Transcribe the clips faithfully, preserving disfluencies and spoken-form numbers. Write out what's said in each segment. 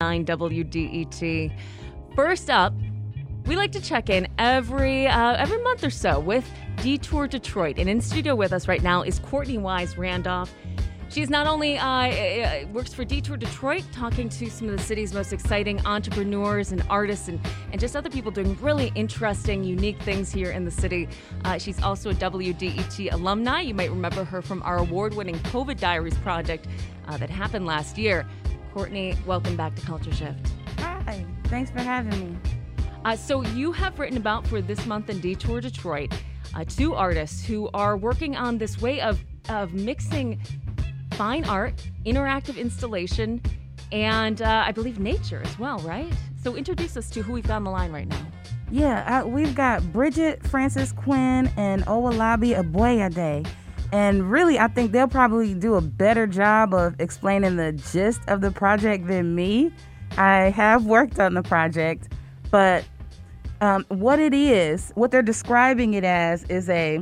nine W D E T. First up, we like to check in every uh, every month or so with Detour Detroit. And in studio with us right now is Courtney Wise Randolph. She's not only uh, works for Detour Detroit, talking to some of the city's most exciting entrepreneurs and artists and, and just other people doing really interesting, unique things here in the city. Uh, she's also a W D E T alumni. You might remember her from our award-winning COVID Diaries project uh, that happened last year. Courtney, welcome back to Culture Shift. Hi, thanks for having me. Uh, so you have written about for this month in Detour Detroit uh, two artists who are working on this way of, of mixing fine art, interactive installation, and uh, I believe nature as well, right? So introduce us to who we've got on the line right now. Yeah, uh, we've got Bridget Francis Quinn and Owolabi Aboyade. And really, I think they'll probably do a better job of explaining the gist of the project than me. I have worked on the project, but um, what it is, what they're describing it as, is a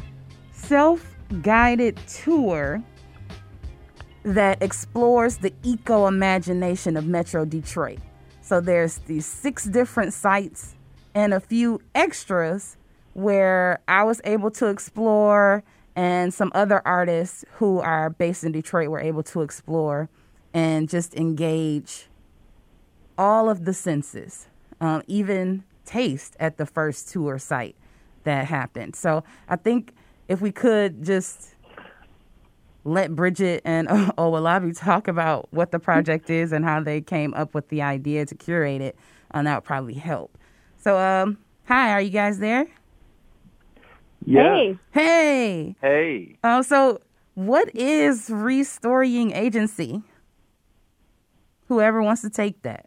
self-guided tour that explores the eco-imagination of Metro Detroit. So there's these six different sites and a few extras where I was able to explore, and some other artists who are based in Detroit were able to explore and just engage all of the senses, um, even taste at the first tour site that happened. So I think if we could just let Bridget and Owolabi talk about what the project is and how they came up with the idea to curate it, and that would probably help. So, um, hi, are you guys there? Yeah. Hey. Hey. Hey. Oh, so what is Restoring Agency? Whoever wants to take that.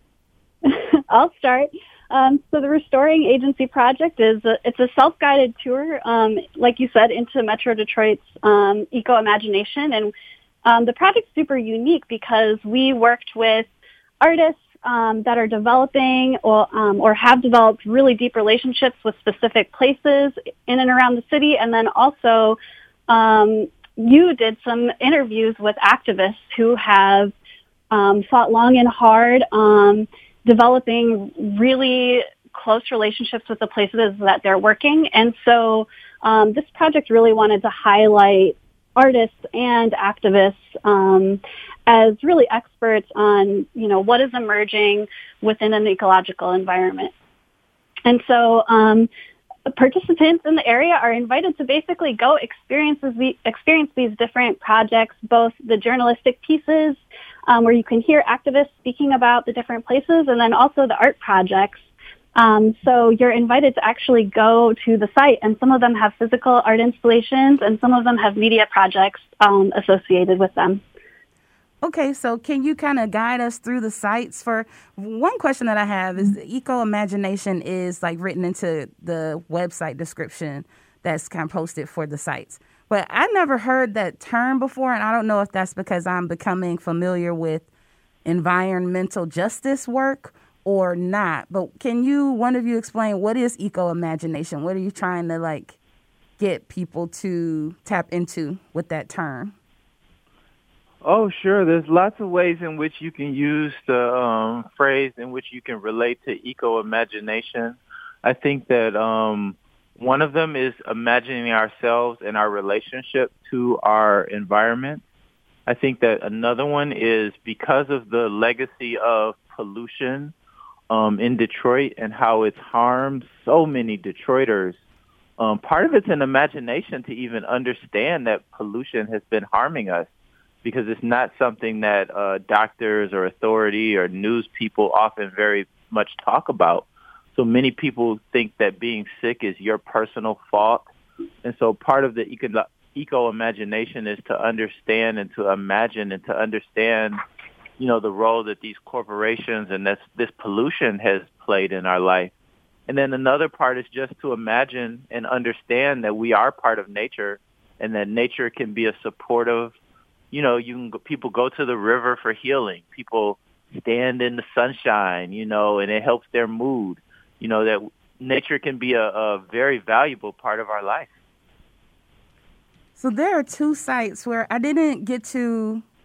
I'll start. Um, so the Restoring Agency project is a, it's a self-guided tour, um, like you said, into Metro Detroit's um, eco-imagination. And um, the project's super unique because we worked with artists um, that are developing or, um, or have developed really deep relationships with specific places in and around the city. And then also um, you did some interviews with activists who have um, fought long and hard um developing really close relationships with the places that they're working. And so um, this project really wanted to highlight artists and activists um, as really experts on, you know, what is emerging within an ecological environment. And so um, participants in the area are invited to basically go experience, experience these different projects, both the journalistic pieces, Um, where you can hear activists speaking about the different places, and then also the art projects. Um, so you're invited to actually go to the site, and some of them have physical art installations, and some of them have media projects um, associated with them. Okay, so can you kind of guide us through the sites? For one question that I have is, the eco-imagination is like written into the website description that's kind of posted for the sites. But I never heard that term before, and I don't know if that's because I'm becoming familiar with environmental justice work or not. But can you, one of you, explain what is eco-imagination? What are you trying to, like, get people to tap into with that term? Oh, sure. There's lots of ways in which you can use the um, phrase in which you can relate to eco-imagination. I think that um, one of them is imagining ourselves and our relationship to our environment. I think that another one is because of the legacy of pollution um, in Detroit and how it's harmed so many Detroiters. Um, part of it's an imagination to even understand that pollution has been harming us, because it's not something that uh, doctors or authority or news people often very much talk about. So many people think that being sick is your personal fault. And so part of the eco, eco-imagination is to understand and to imagine and to understand, you know, the role that these corporations and this, this pollution has played in our life. And then another part is just to imagine and understand that we are part of nature and that nature can be a supportive. You know, you can go, people go to the river for healing. People stand in the sunshine, you know, and it helps their mood. You know, that nature can be a, a very valuable part of our life. So there are two sites where I didn't get to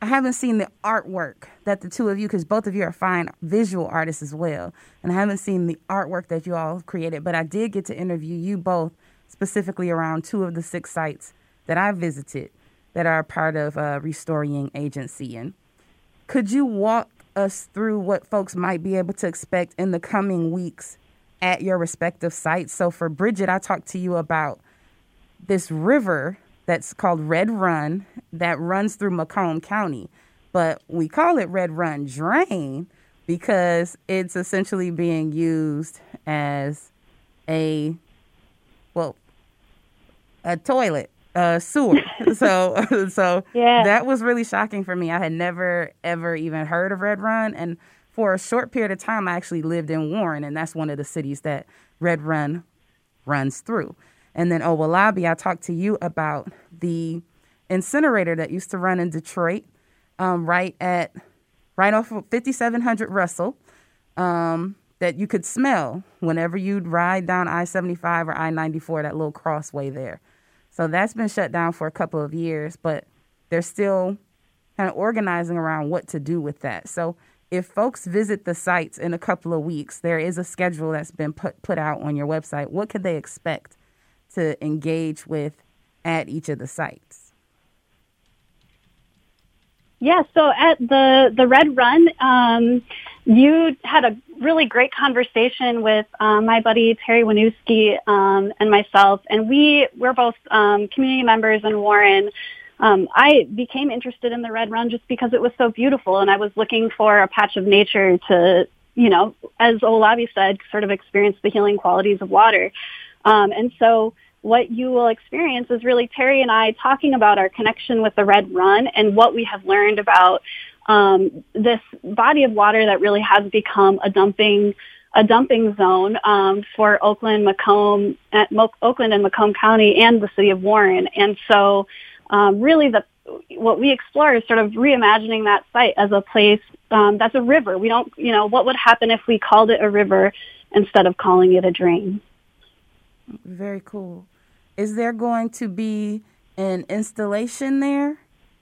I haven't seen the artwork that the two of you, because both of you are fine visual artists as well, and I haven't seen the artwork that you all created, but I did get to interview you both specifically around two of the six sites that I visited that are part of uh, Restoring Agency. And could you walk us through what folks might be able to expect in the coming weeks at your respective sites? So for Bridget, I talked to you about this river that's called Red Run that runs through Macomb County, but we call it Red Run Drain because it's essentially being used as a, well, a toilet, a sewer. so so yeah. That was really shocking for me. I had never, ever even heard of Red Run. And for a short period of time, I actually lived in Warren, and that's one of the cities that Red Run runs through. And then Owolabi, I talked to you about the incinerator that used to run in Detroit, um, right at right off of fifty-seven hundred Russell, um, that you could smell whenever you'd ride down I seventy-five or I ninety-four, that little crossway there. So that's been shut down for a couple of years, but they're still kind of organizing around what to do with that. So if folks visit the sites in a couple of weeks, there is a schedule that's been put, put out on your website. What could they expect to engage with at each of the sites? Yeah, so at the, the Red Run, um, you had a really great conversation with um, my buddy Terry Winooski um, and myself, and we we're both um, community members in Warren. Um, I became interested in the Red Run just because it was so beautiful, and I was looking for a patch of nature to, you know, as Olavi said, sort of experience the healing qualities of water. Um, and so what you will experience is really Terry and I talking about our connection with the Red Run and what we have learned about um, this body of water that really has become a dumping a dumping zone um, for Oakland, Macomb, at Mo- Oakland and Macomb County and the city of Warren. And so um, really the what we explore is sort of reimagining that site as a place um, that's a river. We don't, you know, what would happen if we called it a river instead of calling it a drain? Very cool. Is there going to be an installation there?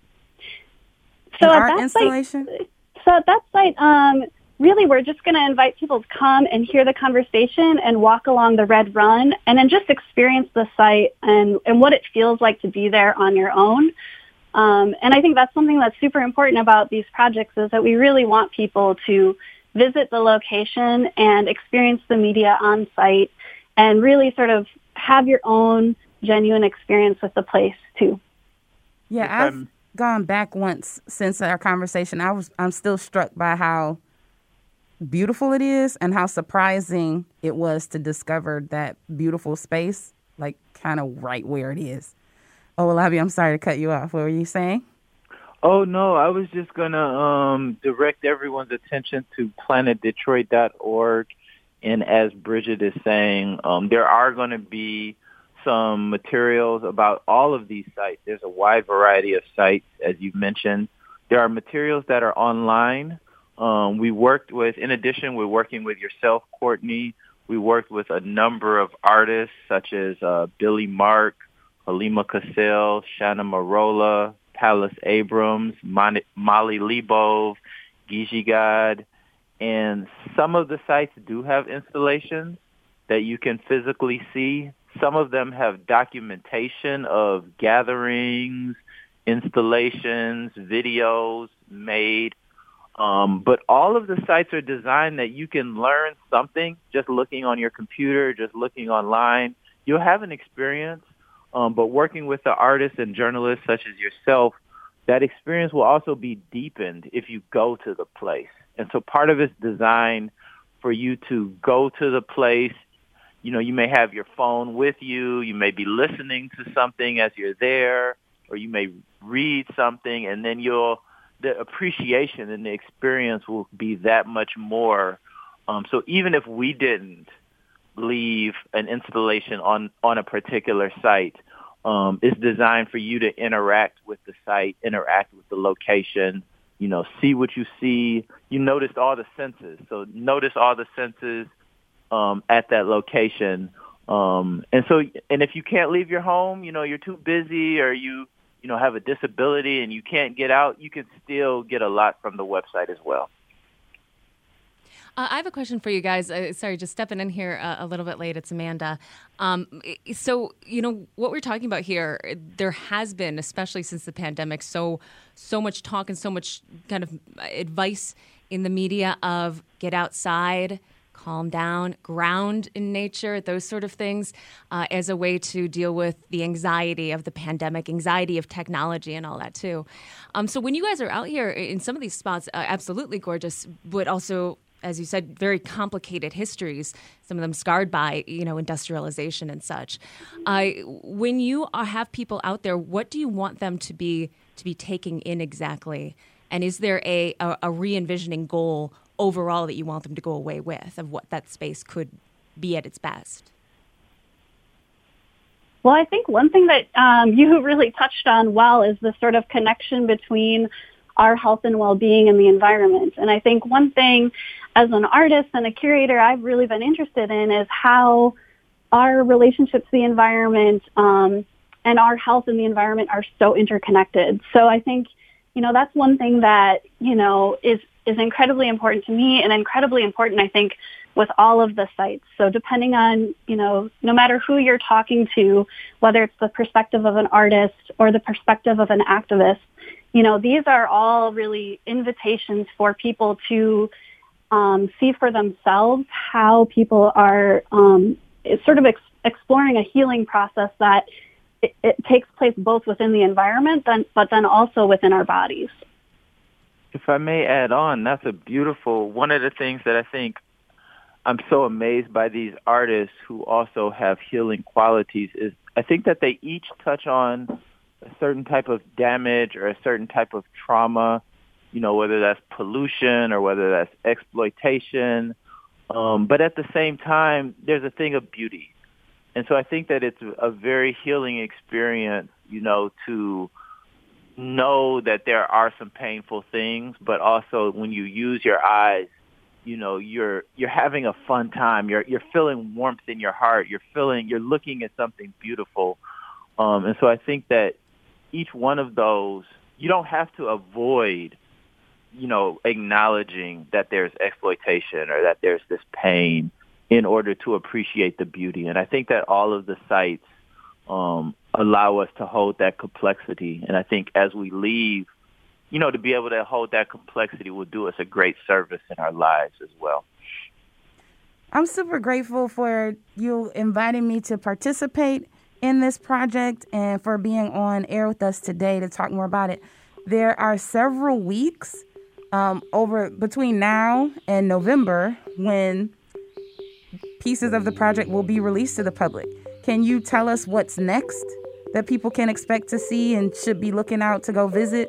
So an at art that installation? Site, so at that site, um, really we're just going to invite people to come and hear the conversation and walk along the Red Run and then just experience the site and, and what it feels like to be there on your own. Um, and I think that's something that's super important about these projects is that we really want people to visit the location and experience the media on site and really sort of have your own genuine experience with the place too. Yeah, If I've I'm- gone back once since our conversation. I was I'm still struck by how beautiful it is and how surprising it was to discover that beautiful space, like kind of right where it is. Oh, well, Abby, I'm sorry to cut you off. What were you saying? Oh, no, I was just going to um, direct everyone's attention to planet detroit dot org. And as Bridget is saying, um, there are going to be some materials about all of these sites. There's a wide variety of sites, as you've mentioned. There are materials that are online. Um, we worked with, in addition, we're working with yourself, Courtney. We worked with a number of artists such as uh, Billy Mark, Halima Cassell, Shanna Marola, Palace Abrams, Mon- Molly Lebov, Gigi God. And some of the sites do have installations that you can physically see. Some of them have documentation of gatherings, installations, videos made. Um, but all of the sites are designed that you can learn something just looking on your computer, just looking online. You'll have an experience, um, but working with the artists and journalists such as yourself, that experience will also be deepened if you go to the place. And so part of it's designed for you to go to the place. You know, you may have your phone with you. You may be listening to something as you're there, or you may read something, and then you'll, the appreciation and the experience will be that much more. Um, so even if we didn't leave an installation on, on a particular site, um, it's designed for you to interact with the site, interact with the location, you know, see what you see. You notice all the senses. So notice all the senses um, at that location. Um, and so, and if you can't leave your home, you know, you're too busy or you, you know, have a disability and you can't get out, you can still get a lot from the website as well. Uh, I have a question for you guys. Uh, sorry, just stepping in here uh, a little bit late. It's Amanda. Um, so, you know, what we're talking about here, there has been, especially since the pandemic, so so much talk and so much kind of advice in the media of get outside, calm down, ground in nature, those sort of things, uh, as a way to deal with the anxiety of the pandemic, anxiety of technology and all that too. Um, so when you guys are out here in some of these spots, uh, absolutely gorgeous, but also, as you said, very complicated histories, some of them scarred by, you know, industrialization and such. Uh, when you are, have people out there, what do you want them to be to be taking in exactly? And is there a, a, a re-envisioning goal overall that you want them to go away with of what that space could be at its best? Well, I think one thing that um, you really touched on well is the sort of connection between our health and well-being and the environment. And I think one thing as an artist and a curator I've really been interested in is how our relationship to the environment um, and our health and the environment are so interconnected. So I think, you know, that's one thing that, you know, is is incredibly important to me and incredibly important, I think, with all of the sites. So depending on, you know, no matter who you're talking to, whether it's the perspective of an artist or the perspective of an activist, you know, these are all really invitations for people to um, see for themselves how people are um, sort of ex- exploring a healing process that it, it takes place both within the environment, then, but then also within our bodies. If I may add on, that's a beautiful, one of the things that I think I'm so amazed by these artists who also have healing qualities is I think that they each touch on a certain type of damage or a certain type of trauma, you know, whether that's pollution or whether that's exploitation. Um, but at the same time, there's a thing of beauty. And so I think that it's a very healing experience, you know, to know that there are some painful things, but also when you use your eyes, you know, you're you're having a fun time. You're you're feeling warmth in your heart. You're feeling you're looking at something beautiful. Um, and so I think that each one of those, you don't have to avoid, you know, acknowledging that there's exploitation or that there's this pain in order to appreciate the beauty. And I think that all of the sites um, allow us to hold that complexity. And I think as we leave, you know, to be able to hold that complexity will do us a great service in our lives as well. I'm super grateful for you inviting me to participate in this project and for being on air with us today to talk more about it. There are several weeks um, over between now and November when pieces of the project will be released to the public. Can you tell us what's next that people can expect to see and should be looking out to go visit?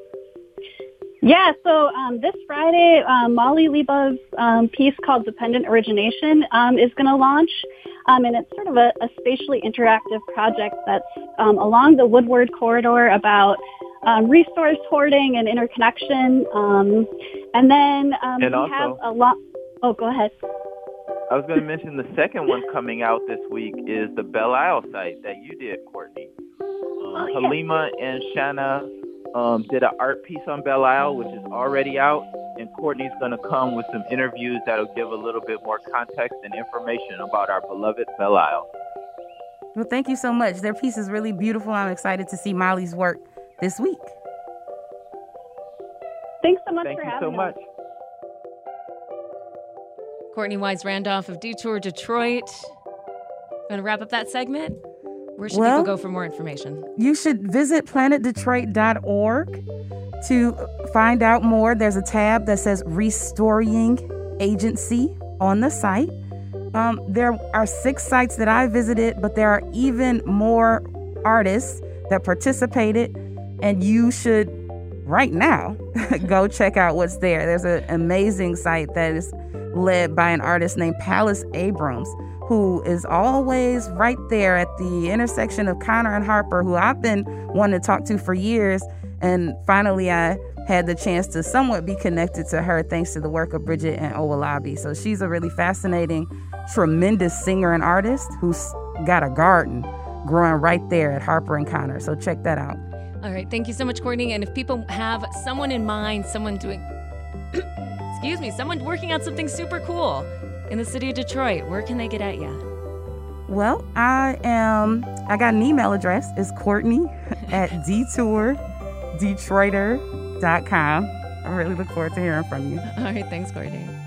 Yeah, so um, this Friday, um, Molly Leba's um, piece called Dependent Origination um, is going to launch, um, and it's sort of a, a spatially interactive project that's um, along the Woodward corridor about um, resource hoarding and interconnection. Um, and then um, and we also, have a lot. Oh, go ahead. I was going to mention the second one coming out this week is the Belle Isle site that you did, Courtney. Um, oh, yeah. Halima and Shanna Um, did an art piece on Belle Isle, which is already out, and Courtney's going to come with some interviews that'll give a little bit more context and information about our beloved Belle Isle. Well, thank you so much. Their piece is really beautiful. I'm excited to see Molly's work this week. Thanks so much Thank for you having so much. us. Courtney Wise Randolph of Detour Detroit. Going to wrap up that segment? Where should well, people go for more information? You should visit planet detroit dot org to find out more. There's a tab that says Restoring Agency on the site. Um, there are six sites that I visited, but there are even more artists that participated, and you should right now go check out what's there. There's an amazing site that is led by an artist named Palace Abrams, who is always right there at the intersection of Connor and Harper, who I've been wanting to talk to for years. And finally, I had the chance to somewhat be connected to her thanks to the work of Bridget and Owolabi. So she's a really fascinating, tremendous singer and artist who's got a garden growing right there at Harper and Connor. So check that out. All right. Thank you so much, Courtney. And if people have someone in mind, someone doing, excuse me, someone working on something super cool in the city of Detroit, where can they get at you? Well, I am, I got an email address. It's Courtney at detour detroiter dot com. I really look forward to hearing from you. All right. Thanks, Courtney.